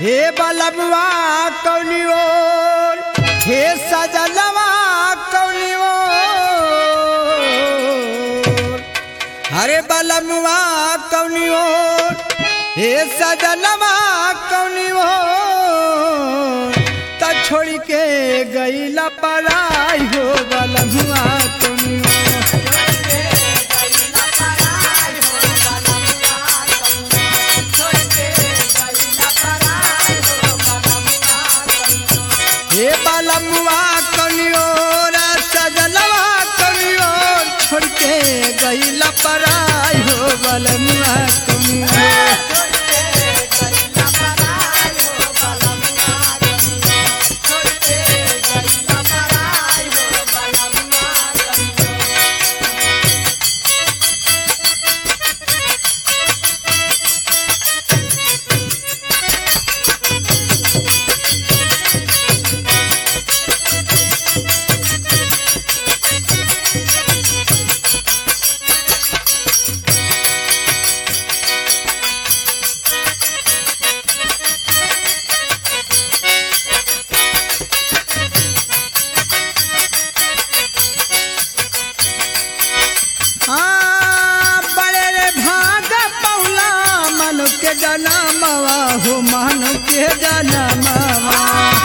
हे बलबवा कौनी ओर, हे सजनवा कौनी ओर। अरे बलबवा कौनी ओर, हे सजनवा कौनी ओर। त छोड़ के गईला पराई हो बलबवा कौनी ओर। हे बलबवा कौनी ओर, सजनवा कौनी ओर। छोड़ के गईला पराई हो बलबवा कौनी ओर। बड़े रे भाग पौला मनु के जनमवा हो, मनु के जनमवा।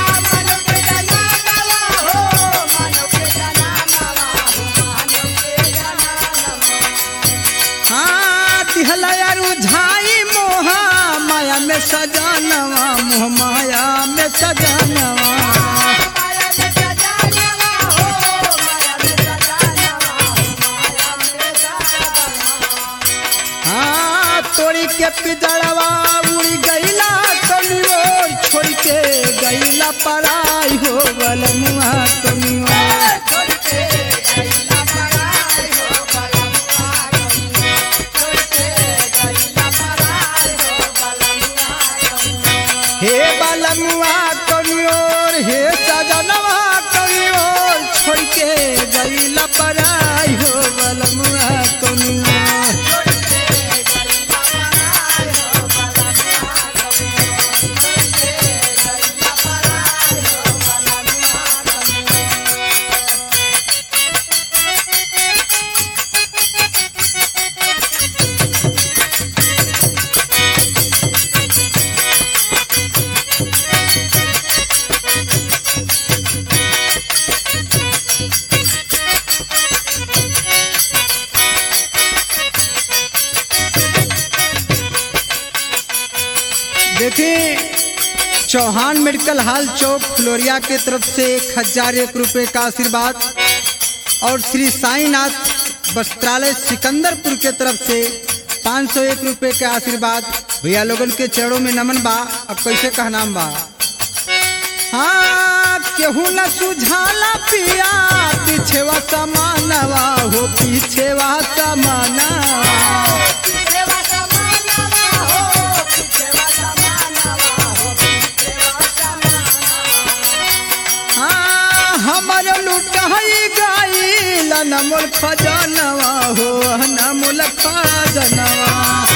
तिहलया रुझाई मोहा माया में सजनवा, मोह माया में सजनवा। तोड़ी के पिजड़वा उड़ी गईला कौनी ओर। छोड़ के गईला पराई हो बलबवा कौनी ओर। हे बलबवा कौनी ओर, हे सजनवा कौनी ओर। छोड़ के गईला पराई हो बलबवा कौनी ओर। देखिए, चौहान मेडिकल हॉल चौक फ्लोरिया के तरफ से 1001 रुपये का आशीर्वाद और श्री साईनाथ वस्त्रालय सिकंदरपुर के तरफ से 501 रुपये का आशीर्वाद। भैया लोगन के चरणों में नमन बा। अब कैसे कहनाम बा। हाँ, केहू न सुझाला पिया पीछेवा समानवा हो, पीछेवा समानवा। हमारे लुटाई गईल नमोल खजनवा हो, नमोल खजनवा।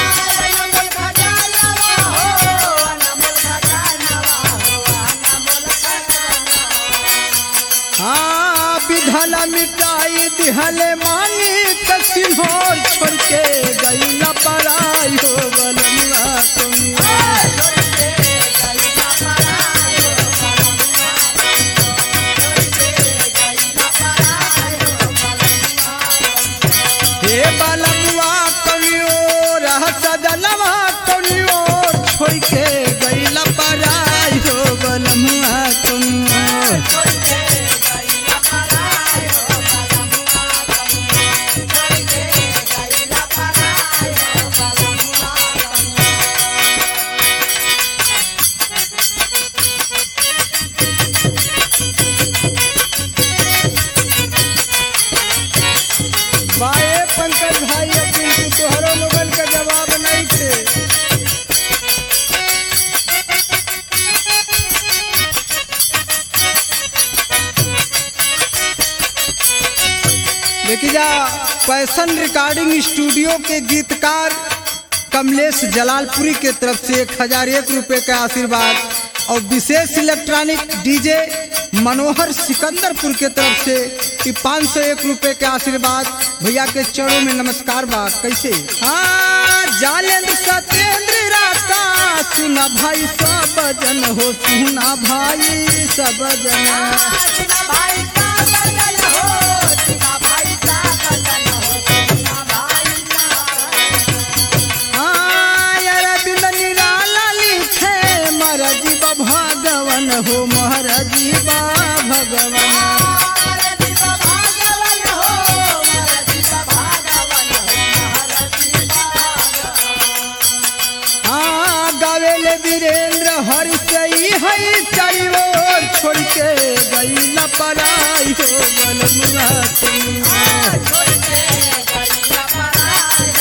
विधल मिटाई दिहले मानी कसिन्होर। छोड़ के गईला पराई हो बलबवा कौनी ओर। हे बलबवा कौनी ओर, सजनवा कौनी ओर। छोड़ के गईला पराई हो बलबवा कौनी ओर। बाए पंकज भाई, अपनी तोहरो लोगन का जवाब नहीं थे। देखिए जा, पैशन रिकॉर्डिंग स्टूडियो के गीतकार कमलेश जलालपुरी के तरफ से 1001 रुपये का आशीर्वाद और विशेष इलेक्ट्रॉनिक डीजे मनोहर सिकंदरपुर के तरफ से 501 रुपए के आशीर्वाद। भैया के चरणों में नमस्कार बा। कैसे जालेंद्र सत्येंद्र राका सुना भाई सब जन हो, सुना भाई सब जन। भगवान हो महाराजी बा भगवान। गावेले वीरेंद्र हरि सही है चाइवो छोड़ के गई न पराई हो बलमुआ तुम।